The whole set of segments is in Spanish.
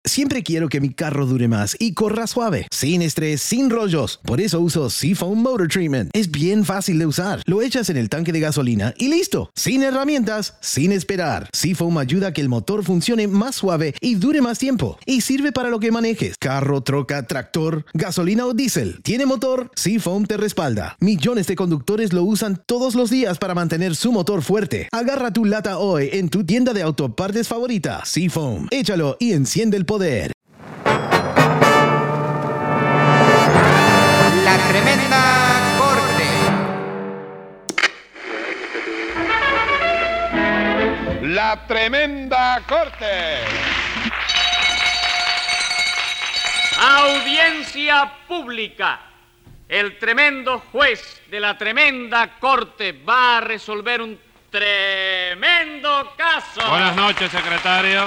Siempre quiero que mi carro dure más y corra suave, sin estrés, sin rollos. Por eso uso Seafoam Motor Treatment. Es bien fácil de usar. Lo echas en el tanque de gasolina y listo. Sin herramientas, sin esperar. Seafoam ayuda a que el motor funcione más suave y dure más tiempo. Y sirve para lo que manejes. Carro, troca, tractor, gasolina o diésel. ¿Tiene motor? Seafoam te respalda. Millones de conductores lo usan todos los días para mantener su motor fuerte. Agarra tu lata hoy en tu tienda de autopartes favorita. Seafoam. Échalo y enciende el poder. La Tremenda Corte. La Tremenda Corte. Audiencia pública. El tremendo juez de la Tremenda Corte va a resolver un tremendo caso. Buenas noches, secretario.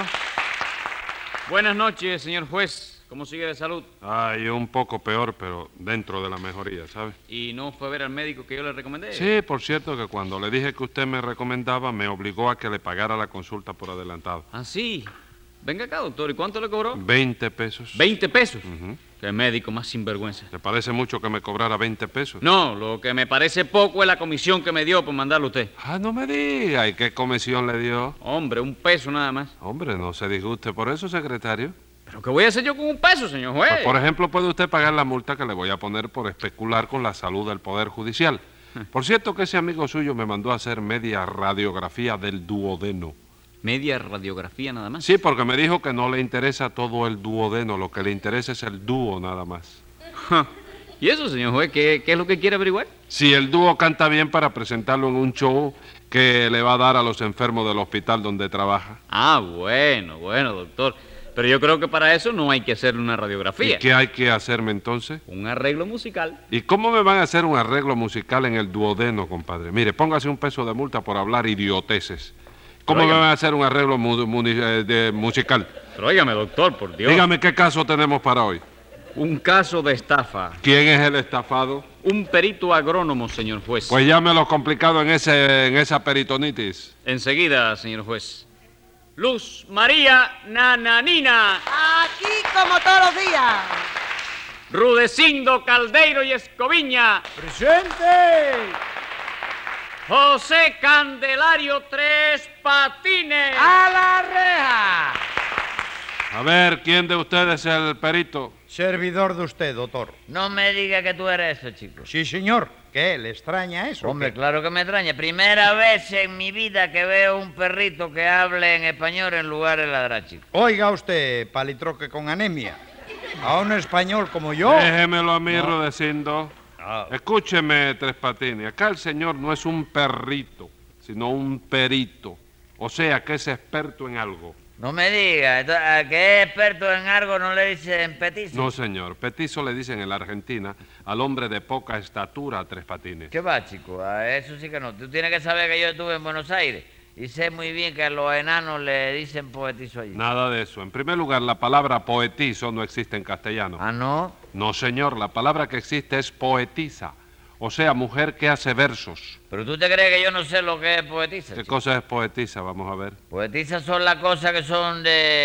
Buenas noches, señor juez. ¿Cómo sigue de salud? Ay, un poco peor, pero dentro de la mejoría, ¿sabe? ¿Y no fue a ver al médico que yo le recomendé? Sí, por cierto que cuando le dije que usted me recomendaba, me obligó a que le pagara la consulta por adelantado. Ah, sí. Venga acá, doctor. ¿Y cuánto le cobró? 20 pesos. ¿20 pesos? Ujú. Qué médico más sinvergüenza. ¿Le parece mucho que me cobrara 20 pesos? No, lo que me parece poco es la comisión que me dio por mandarlo a usted. Ah, no me diga. ¿Y qué comisión le dio? Hombre, un peso nada más. Hombre, no se disguste por eso, secretario. ¿Pero qué voy a hacer yo con un peso, señor juez? Pues, por ejemplo, puede usted pagar la multa que le voy a poner por especular con la salud del Poder Judicial. Por cierto que ese amigo suyo me mandó a hacer media radiografía del duodeno. ¿Media radiografía nada más? Sí, porque me dijo que no le interesa todo el duodeno, lo que le interesa es el dúo nada más. ¿Y eso, señor juez? ¿Qué es lo que quiere averiguar? Si el dúo canta bien para presentarlo en un show que le va a dar a los enfermos del hospital donde trabaja. Ah, bueno, doctor. Pero yo creo que para eso no hay que hacerle una ¿Y radiografía. qué hay que hacerme entonces? Un arreglo musical. ¿Y cómo me van a hacer un arreglo musical en el duodeno, compadre? Mire, póngase un peso de multa por hablar idioteces. ¿Cómo Pero me óigame. van a hacer un arreglo musical? Pero óigame, doctor, por Dios. Dígame qué caso tenemos para hoy. Un caso de estafa. ¿Quién es el estafado? Un perito agrónomo, señor juez. Pues llámelo complicado en esa peritonitis. Enseguida, señor juez. Luz María Nananina. Aquí como todos los días. Rudecindo Caldeiro y Escoviña. ¡Presente! José Candelario Tres Patines. ¡A la reja! A ver, ¿quién de ustedes es el perito? Servidor de usted, doctor. No me diga que tú eres eso, chico. Sí, señor. ¿Qué? ¿Le extraña eso? Hombre, ¿Qué? claro que me extraña. Primera vez en mi vida que veo un perrito que hable en español en lugar de ladrar, chico. Oiga usted, palitroque con anemia. A un español como yo. Déjemelo a mí, Rudecindo. Ah. Escúcheme, Tres Patines. Acá el señor no es un perrito, sino un perito. O sea, que es experto en algo. No me diga. ¿A que es experto en algo no le dicen petizo? No, señor. Petizo le dicen en la Argentina al hombre de poca estatura a Tres Patines. ¿Qué va, chico? A eso sí que no. Tú tienes que saber que yo estuve en Buenos Aires y sé muy bien que a los enanos le dicen poetizo allí. Nada de eso. En primer lugar, la palabra poetizo no existe en castellano. ¿Ah, no? No, señor. La palabra que existe es poetisa. O sea, mujer que hace versos. ¿Pero tú te crees que yo no sé lo que es poetiza, ¿Qué chico? cosa es poetisa? Vamos a ver. Poetizas son las cosas que son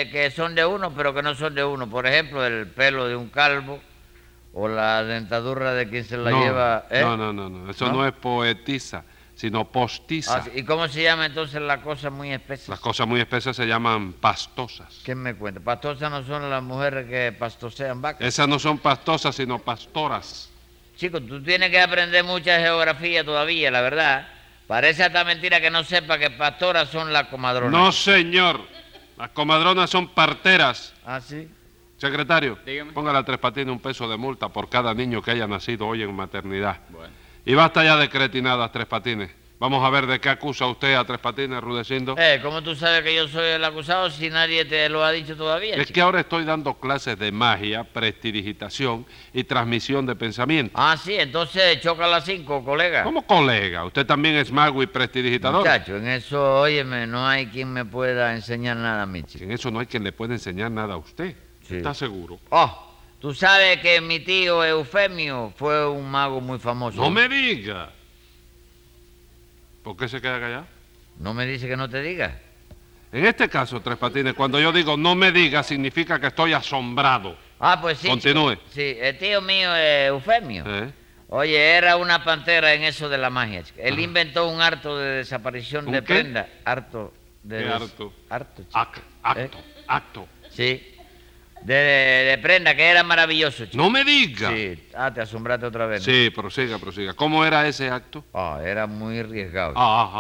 de uno, pero que no son de uno. Por ejemplo, el pelo de un calvo o la dentadura de quien se la no, lleva. ¿eh? No. Eso ¿No? no es poetisa, sino postiza. Ah, sí. ¿Y cómo se llama entonces la cosa muy espesa? Las cosas muy espesas se llaman pastosas. ¿Qué me cuenta? Pastosas no son las mujeres que pastosean vacas. Esas no son pastosas, sino pastoras. Chico, tú tienes que aprender mucha geografía todavía, la verdad. Parece hasta mentira que no sepa que pastoras son las comadronas. No, señor. Las comadronas son parteras. ¿Ah, sí? Secretario, Dígame. póngale a Tres Patines un peso de multa por cada niño que haya nacido hoy en maternidad. Bueno. Y basta ya de cretinadas, Tres Patines. Vamos a ver de qué acusa usted a Tres Patines, Rudecindo. ¿Cómo tú sabes que yo soy el acusado si nadie te lo ha dicho todavía, Es chico? que ahora estoy dando clases de magia, prestidigitación y transmisión de pensamiento. Ah, sí, entonces choca a las 5, colega. ¿Cómo colega? Usted también es mago y prestidigitador. Muchacho, en eso, óyeme, no hay quien me pueda enseñar nada a mí, chico. En eso no hay quien le pueda enseñar nada a usted. Sí. ¿Está seguro? Oh, tú sabes que mi tío Eufemio fue un mago muy famoso. No me diga. ¿Por qué se queda callado? No me dice que no te diga. En este caso, Tres Patines, cuando yo digo no me diga, significa que estoy asombrado. Ah, pues sí. Continúe. chico. Sí, el tío mío, Eufemio. ¿Eh? Oye, era una pantera en eso de la magia, chico. Él inventó un harto de desaparición ¿Un de qué? prenda. Harto de... ¿Qué harto? Harto, chico. Acto. Sí. De prenda, que era maravilloso, chico. No me diga. Sí. Ah, te asombraste otra vez, ¿no? Sí, prosiga. ¿Cómo era ese acto? Ah, era muy arriesgado.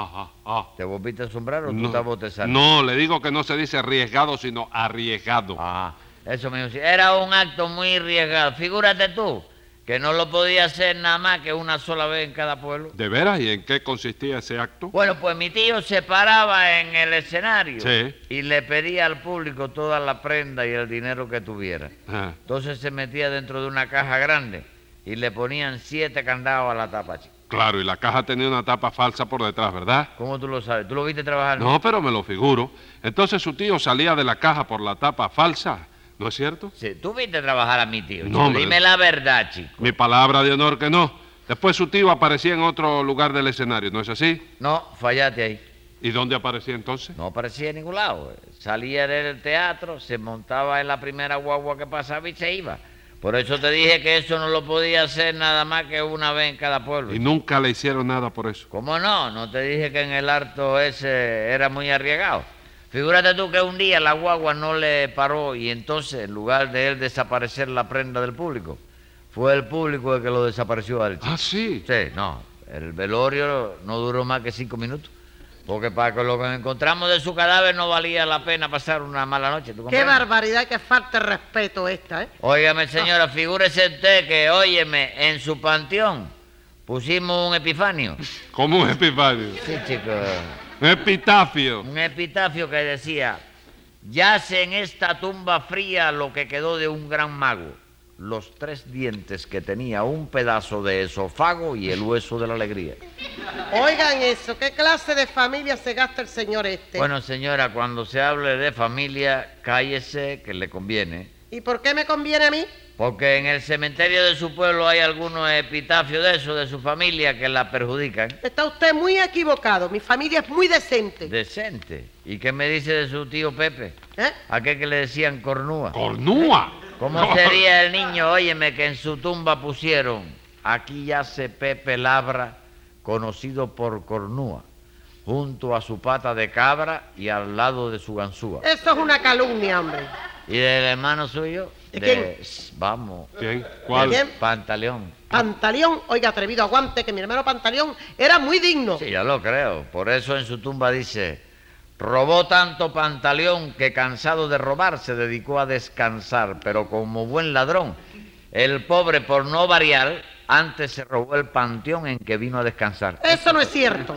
¿Te volviste a asombrar o tú estás botezando? No, le digo que no se dice arriesgado, sino arriesgado. Ah, eso mismo. Sí. Era un acto muy arriesgado. Figúrate tú, que no lo podía hacer nada más que una sola vez en cada pueblo. ¿De veras? ¿Y en qué consistía ese acto? Bueno, pues mi tío se paraba en el escenario Sí. y le pedía al público toda la prenda y el dinero que tuviera. Ajá. Entonces se metía dentro de una caja grande y le ponían 7 candados a la tapa, chico. Claro, y la caja tenía una tapa falsa por detrás, ¿verdad? ¿Cómo tú lo sabes? ¿Tú lo viste trabajar? No, pero me lo figuro. Entonces su tío salía de la caja por la tapa falsa, ¿no es cierto? Sí, tú viste trabajar a mi tío, No, chico. hombre. Dime la verdad, chico. Mi palabra de honor que no. Después su tío aparecía en otro lugar del escenario, ¿no es así? No, fallaste ahí. ¿Y dónde aparecía entonces? No aparecía en ningún lado. Salía del teatro, se montaba en la primera guagua que pasaba y se iba. Por eso te dije que eso no lo podía hacer nada más que una vez en cada pueblo. Y nunca le hicieron nada por eso. ¿Cómo no? ¿No te dije que en el harto ese era muy arriesgado? Figúrate tú que un día la guagua no le paró y entonces, en lugar de él desaparecer la prenda del público, fue el público el que lo desapareció a él. Ah, sí. Sí, no. El velorio no duró más que 5 minutos. Porque para que lo que encontramos de su cadáver no valía la pena pasar una mala noche. ¿Tú Qué comprendes? barbaridad, qué falta de respeto esta, ¿eh? Óigame, señora, figúrese usted que, óyeme, en su panteón pusimos un epifanio. ¿Cómo un epifanio? Sí, chico. Un epitafio. Un epitafio que decía: yace en esta tumba fría lo que quedó de un gran mago, los 3 dientes que tenía, un pedazo de esófago y el hueso de la alegría. Oigan eso, ¿qué clase de familia se gasta el señor este? Bueno, señora, cuando se hable de familia, cállese que le conviene. ¿Y por qué me conviene a mí? Porque en el cementerio de su pueblo hay algunos epitafios de eso, de su familia, que la perjudican. Está usted muy equivocado, mi familia es muy decente. Decente. ¿Y qué me dice de su tío Pepe? ¿Eh? Aquel que le decían cornúa. ¡Cornúa! ¿Cómo sería el niño, óyeme, que en su tumba pusieron: aquí yace Pepe Labra, conocido por cornúa, junto a su pata de cabra y al lado de su ganzúa? Eso es una calumnia, hombre. ¿Y del hermano suyo? ¿De quién? Vamos. ¿Quién? ¿Cuál? ¿Quién? Pantaleón. Pantaleón, oiga, atrevido, aguante, que mi hermano Pantaleón era muy digno. Sí, ya lo creo. Por eso en su tumba dice: robó tanto Pantaleón que cansado de robar se dedicó a descansar, pero como buen ladrón, el pobre, por no variar, antes se robó el panteón en que vino a descansar. Eso no es cierto.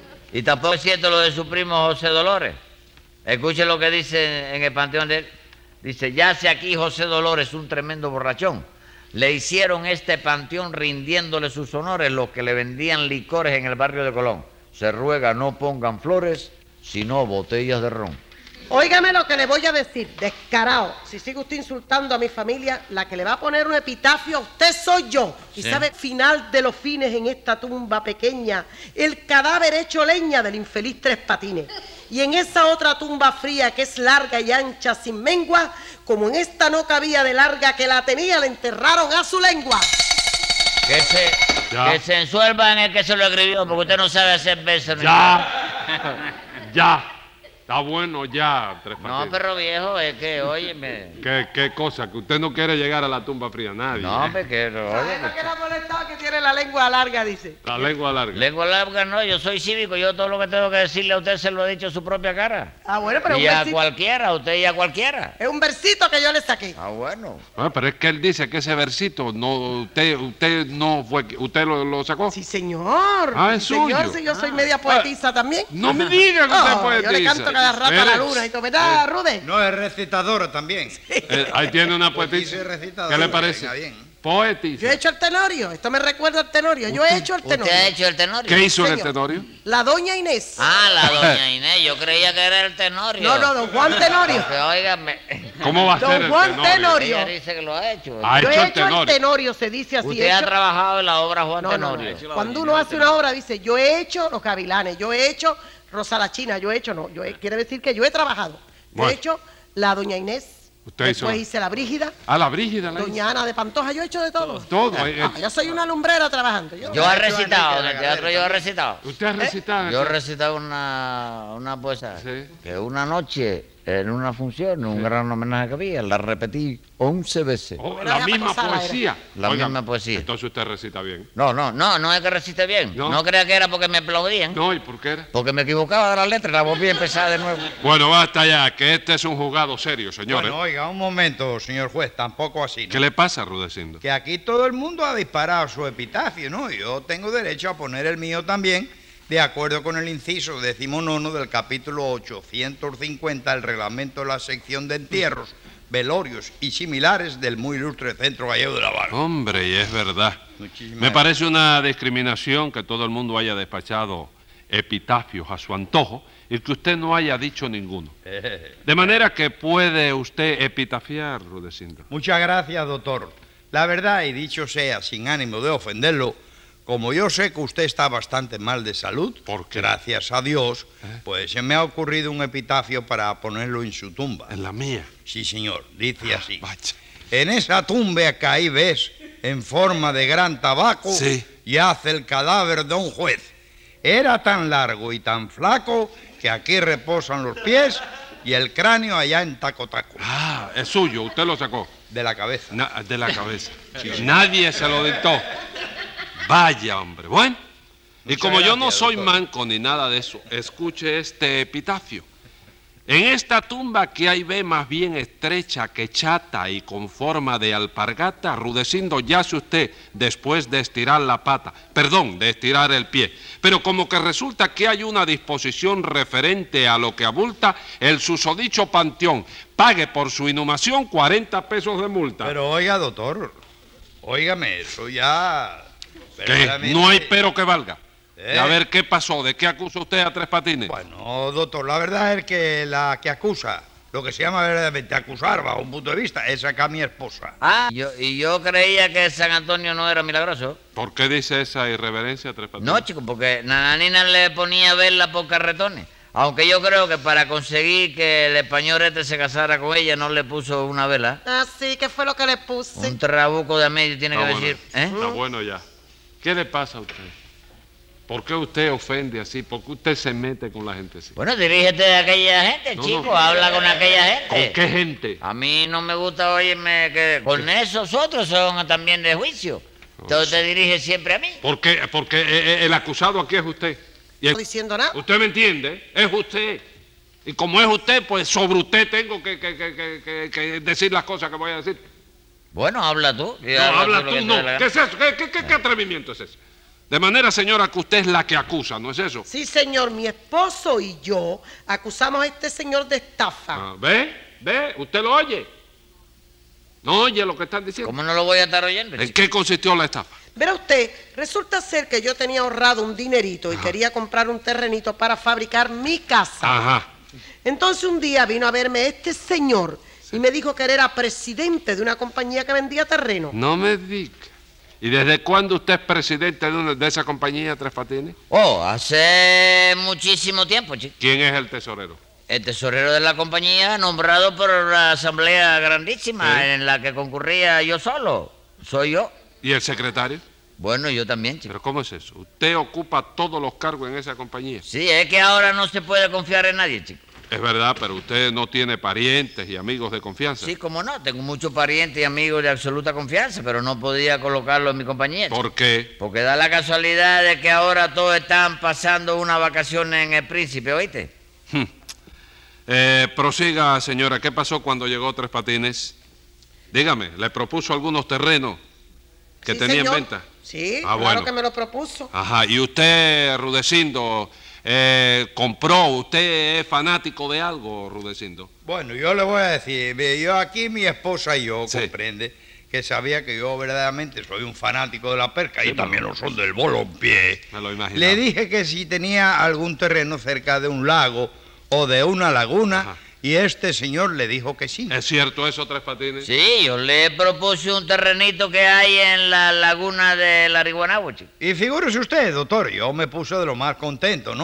Y tampoco es cierto lo de su primo José Dolores. Escuche lo que dice en el panteón de él. Dice: yace aquí José Dolores, un tremendo borrachón. Le hicieron este panteón rindiéndole sus honores los que le vendían licores en el barrio de Colón. Se ruega no pongan flores, sino botellas de ron. Óigame lo que le voy a decir, descarado. Si sigue usted insultando a mi familia, la que le va a poner un epitafio a usted soy yo. Y Sí. sabe, final de los fines en esta tumba pequeña, el cadáver hecho leña del infeliz Tres Patines. Y en esa otra tumba fría que es larga y ancha sin mengua, como en esta no cabía de larga que la tenía, le enterraron a su lengua. Ya. Que se ensuelva en el que se lo escribió, porque usted no sabe hacer versos. ni ¡Ya! ¡Ya! Está bueno ya, Tres Patines. No, perro viejo, es que, óyeme. ¿Qué cosa? Que usted no quiere llegar a la tumba fría, nadie. No, hombre, que no, ¿Sabe lo que le ha molestado? Que tiene la lengua larga, dice. La lengua larga. Lengua larga no, yo soy cívico, yo todo lo que tengo que decirle a usted se lo he dicho a su propia cara. Ah, bueno, pero Y un a versito, cualquiera, a usted y a cualquiera. es un versito que yo le saqué. Ah, bueno. Ah, pero es que él dice que ese versito, no, usted no fue, ¿usted lo sacó? Sí, señor. Ah, es Sí, señor, suyo. sí, yo soy media poetisa también. No me diga que usted Oh, puede yo le canto cada rato a la luna y todo, ¿verdad, Rude? No, es recitadora también. Ahí tiene una poetisa. Poetisa y recitadora, ¿Qué le parece? venga, bien. Poetisa. Yo he hecho el tenorio, esto me recuerda al tenorio, yo he hecho el ¿Usted tenorio. ha hecho el tenorio? ¿Qué hizo en el señor. tenorio? La doña Inés. Ah, la doña Inés, yo creía que era el tenorio. No, no, don Juan Tenorio. Porque, óigame, ¿Cómo va a Don ser el Juan tenorio? Tenorio. ella dice que lo ha hecho. Ha Yo hecho he el hecho el tenorio. tenorio, se dice así. Usted he ha hecho- trabajado en la obra Juan No, no, Tenorio. no. Cuando uno hace una obra dice, yo he hecho los gavilanes, yo he hecho Rosa la China, yo he hecho, no, quiere decir que yo he trabajado. Yo Bueno. he hecho la doña Inés, Usted después hizo- hice la Brígida, A la Brígida la doña Ana de Pantoja, yo he hecho de todo. Todo. Yo soy una lumbrera trabajando. Yo he recitado, en el teatro yo he recitado. ¿Usted ha recitado? Yo he recitado una poesía Sí. que una noche en una función, un gran homenaje que había, la repetí 11 veces. Oh, Pero la era misma para pasarla, poesía. La Oiga, misma poesía. Entonces usted recita bien. No es que recite bien. No. No crea que era porque me aplaudían. No, ¿y por qué era? Porque me equivocaba de la letra y la volví a empezar de nuevo. Bueno, basta ya, que este es un jugado serio, señores. Bueno, oiga, un momento, señor juez, tampoco así, ¿no? ¿Qué le pasa, Rudecindo? Que aquí todo el mundo ha disparado su epitafio, ¿no? Yo tengo derecho a poner el mío también, de acuerdo con el inciso 19 del capítulo 850 del reglamento de la sección de entierros, velorios y similares del muy ilustre Centro Gallego de La Habana. Hombre, y es verdad. Muchísimas Me parece una discriminación que todo el mundo haya despachado epitafios a su antojo y que usted no haya dicho ninguno. De manera que puede usted epitafiar, Rudecindo. Muchas gracias, doctor. La verdad, y dicho sea sin ánimo de ofenderlo, como yo sé que usted está bastante mal de salud, ¿Por qué? gracias a Dios, pues se me ha ocurrido un epitafio para ponerlo en su tumba. En la mía. Sí, señor, dice así. Vaya. En esa tumba que ahí ves, en forma de gran tabaco, Sí. yace el cadáver de un juez. Era tan largo y tan flaco que aquí reposan los pies y el cráneo allá en Tacotaco, Ah, es suyo, usted lo sacó. de la cabeza. De la cabeza. Nadie se lo dictó. Vaya, hombre. Bueno, y Muchas como yo no gracias, soy doctor. manco ni nada de eso, escuche este epitafio. En esta tumba que ahí ve más bien estrecha que chata y con forma de alpargata, Rudecindo yace usted después de estirar la pata, perdón, de estirar el pie. Pero como que resulta que hay una disposición referente a lo que abulta el susodicho panteón, pague por su inhumación 40 pesos de multa. Pero oiga, doctor, óigame, eso ya... ¿Qué? verdaderamente- No hay pero que valga. ¿Eh? Y a ver qué pasó, ¿de qué acusa usted a Tres Patines? Bueno, doctor, la verdad es que la que acusa, lo que se llama verdaderamente acusar bajo un punto de vista, es acá mi esposa. Yo creía que San Antonio no era milagroso. ¿Por qué dice esa irreverencia, Tres Patines? No, chico, porque Nananina le ponía vela por carretones. Aunque yo creo que para conseguir que el español este se casara con ella no le puso una vela. Así que fue lo que le puse. Un trabuco de medio tiene Está que bueno, decir. ¿Eh? está bueno ya. ¿Qué le pasa a usted? ¿Por qué usted ofende así? ¿Por qué usted se mete con la gente así? Bueno, dirígete a aquella gente, No, chico. no. Habla con aquella gente. ¿Con qué gente? A mí no me gusta oírme que con esos otros son también de juicio. Entonces te dirige siempre a mí. ¿Por qué? Porque el acusado aquí es usted. Y No diciendo nada. ¿Usted me entiende? Es usted. Y como es usted, pues sobre usted tengo que decir las cosas que voy a decir. Bueno, habla tú. y No, habla lo que tú, te no. dé la ¿Qué gana. es eso? ¿Qué atrevimiento es ese? De manera, señora, que usted es la que acusa, ¿no es eso? Sí, señor, mi esposo y yo acusamos a este señor de estafa. Ah, ¿Ve? ¿Usted lo oye? ¿No oye lo que están diciendo? ¿Cómo no lo voy a estar oyendo, ¿En chico? qué consistió la estafa? Verá usted, resulta ser que yo tenía ahorrado un dinerito y quería comprar un terrenito para fabricar mi casa. Ajá. Entonces un día vino a verme este señor y me dijo que él era presidente de una compañía que vendía terreno. No me diga. ¿Y desde cuándo usted es presidente de esa compañía, Tres Patines? Oh, hace muchísimo tiempo, chico. ¿Quién es el tesorero? El tesorero de la compañía nombrado por la asamblea grandísima Sí. en la que concurría yo solo. Soy yo. ¿Y el secretario? Bueno, yo también, chico. ¿Pero cómo es eso? ¿Usted ocupa todos los cargos en esa compañía? Sí, es que ahora no se puede confiar en nadie, chico. Es verdad, pero usted no tiene parientes y amigos de confianza. Sí, como no, tengo muchos parientes y amigos de absoluta confianza, pero no podía colocarlo en mi compañía, chico. ¿Por qué? Porque da la casualidad de que ahora todos están pasando una vacación en el Príncipe, ¿oíste? Prosiga, señora. ¿Qué pasó cuando llegó Tres Patines? Dígame, ¿le propuso algunos terrenos que Sí, tenía señor. en venta? Sí, Ah, claro bueno. que me lo propuso. Ajá. ¿Y usted, Rudecindo, compró? ¿Usted es fanático de algo, Rudecindo? Bueno, yo le voy a decir, yo aquí mi esposa y yo, Sí. comprende, que sabía que yo verdaderamente soy un fanático de la pesca Sí, y también lo son del bolompié. Me lo imaginaba. Le dije que si tenía algún terreno cerca de un lago o de una laguna, Ajá. y este señor le dijo que sí. ¿Es cierto eso, Tres Patines? Sí, yo le propuse un terrenito que hay en la laguna de la Riguanagua, chico. Y figúrese usted, doctor, yo me puse de lo más contento, ¿no?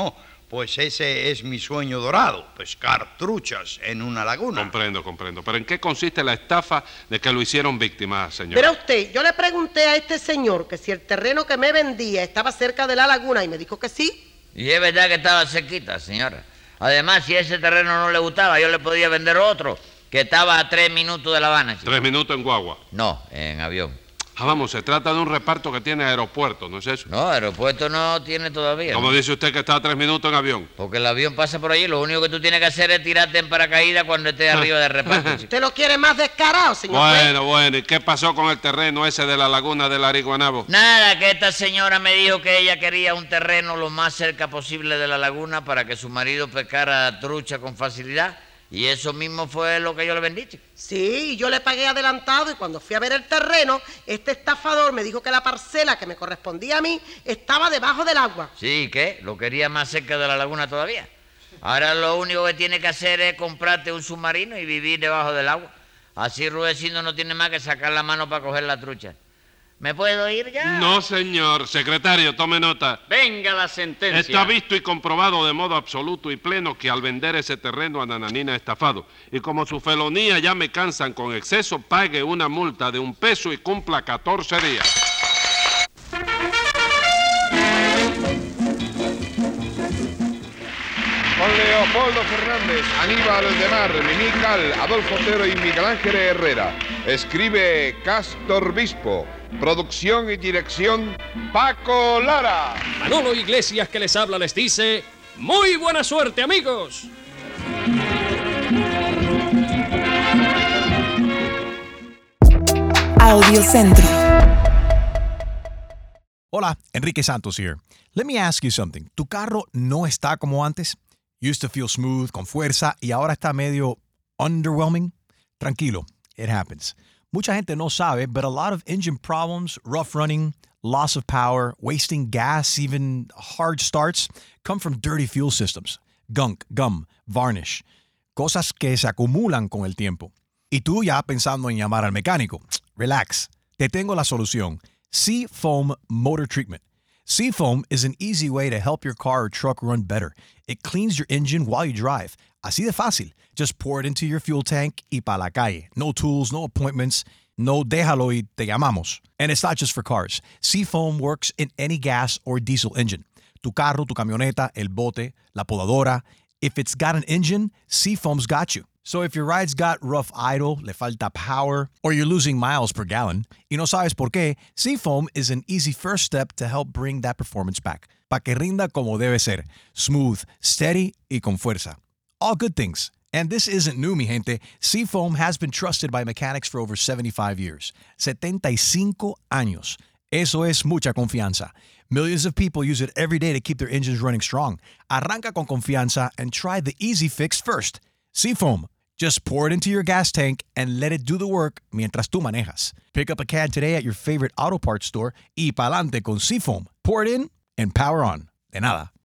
Pues ese es mi sueño dorado, pescar truchas en una laguna. Comprendo. Pero ¿en qué consiste la estafa de que lo hicieron víctima, señor? Verá usted, yo le pregunté a este señor que si el terreno que me vendía estaba cerca de la laguna y me dijo que sí. Y es verdad que estaba cerquita, señora. Además, si ese terreno no le gustaba, yo le podía vender otro, que estaba a 3 minutos de La Habana, chico. 3 minutos en guagua. No, en avión. Vamos, se trata de un reparto que tiene aeropuerto, ¿no es eso? No, aeropuerto no tiene todavía. ¿Cómo ¿no? dice usted que está a 3 minutos en avión? Porque el avión pasa por allí, lo único que tú tienes que hacer es tirarte en paracaídas cuando estés arriba del reparto, chico. ¿Usted lo quiere más descarado, señor juez? Bueno, ¿y qué pasó con el terreno ese de la laguna del Ariguanabo? Nada, que esta señora me dijo que ella quería un terreno lo más cerca posible de la laguna para que su marido pescara trucha con facilidad. Y eso mismo fue lo que yo le vendí, chico. Sí, yo le pagué adelantado y cuando fui a ver el terreno, este estafador me dijo que la parcela que me correspondía a mí estaba debajo del agua. Sí, ¿qué? Lo quería más cerca de la laguna todavía. Ahora lo único que tiene que hacer es comprarte un submarino y vivir debajo del agua. Así Rudecindo no tiene más que sacar la mano para coger la trucha. ¿Me puedo ir ya? No, señor. Secretario, tome nota. Venga la sentencia. Está visto y comprobado de modo absoluto y pleno que al vender ese terreno a Nananina estafado, y como su felonía ya me cansan con exceso, pague una multa de $1 y cumpla 14 días. Con Leopoldo Fernández, Aníbal de Mar, Mimical, Adolfo Otero y Miguel Ángel Herrera. Escribe Castor Bispo. Producción y dirección Paco Lara. Manolo Iglesias, que les habla, les dice: ¡muy buena suerte, amigos! Audiocentro. Hola, Enrique Santos here. Let me ask you something. ¿Tu carro no está como antes? Used to feel smooth, con fuerza, y ahora está medio underwhelming? Tranquilo, it happens. Mucha gente no sabe, but a lot of engine problems, rough running, loss of power, wasting gas, even hard starts, come from dirty fuel systems. Gunk, gum, varnish. Cosas que se acumulan con el tiempo. Y tú ya pensando en llamar al mecánico. Relax. Te tengo la solución. Seafoam Motor Treatment. Seafoam is an easy way to help your car or truck run better. It cleans your engine while you drive. Así de fácil. Just pour it into your fuel tank y pa' la calle. No tools, no appointments. No déjalo y te llamamos. And it's not just for cars. Seafoam works in any gas or diesel engine. Tu carro, tu camioneta, el bote, la podadora. If it's got an engine, Seafoam's got you. So if your ride's got rough idle, le falta power, or you're losing miles per gallon, y no sabes por qué, Seafoam is an easy first step to help bring that performance back. Pa' que rinda como debe ser. Smooth, steady, y con fuerza. All good things. And this isn't new, mi gente. Seafoam has been trusted by mechanics for over 75 years. 75 años. Eso es mucha confianza. Millions of people use it every day to keep their engines running strong. Arranca con confianza and try the easy fix first. Seafoam. Just pour it into your gas tank and let it do the work mientras tú manejas. Pick up a can today at your favorite auto parts store y pa'lante con Seafoam. Pour it in and power on. De nada.